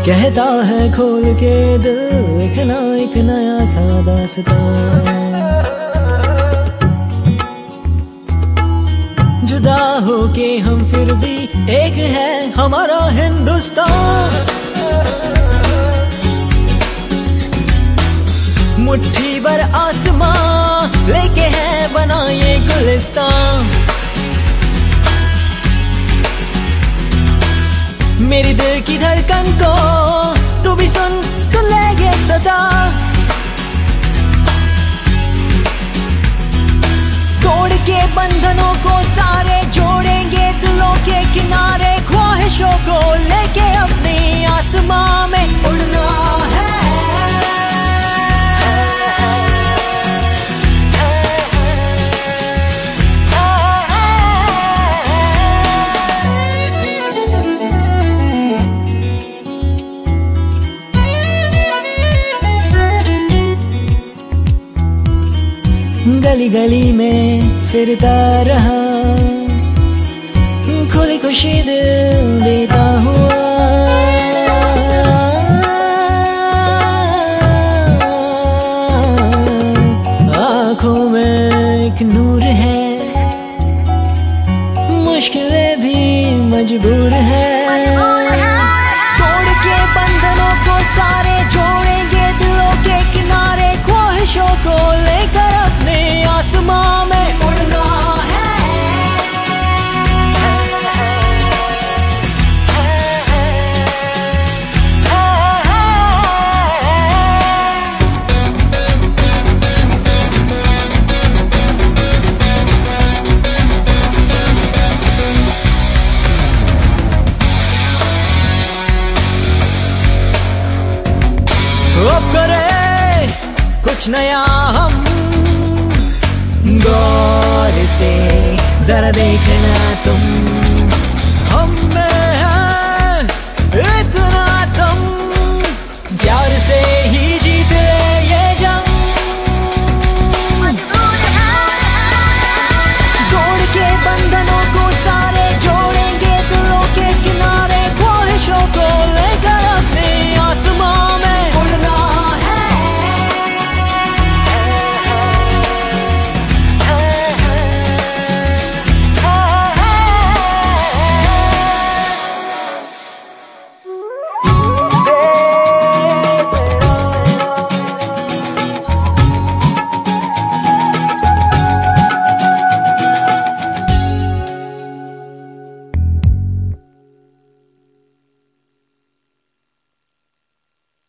कहता है खोल के दिल, लिखना एक नया सा दास्तां। जुदा होके हम फिर भी एक है हमारा हिंदुस्तान। मुट्ठी भर आसमां लेके है बना ये गुलिस्तान। मेरी दिल की धड़कन को तू भी सुन ले ये सदा। तोड़ के बंधनों को सारे जोड़ेंगे दिलों के किनारे। ख्वाहिशों को लेके अपनी आसमां में उड़ना है। गली गली में फिरता रहा, खुली खुशी दिल देता हुआ। आँखों में एक नूर है, मुश्किलें भी मजबूर है। तोड़ के बंधनों को सारे जोड़ेंगे दिलों के किनारे। ख्वाहिशों को लेकर अपने आसमां में उड़ना है। अब करे कुछ नया हम, गौर से जरा देखना तुम।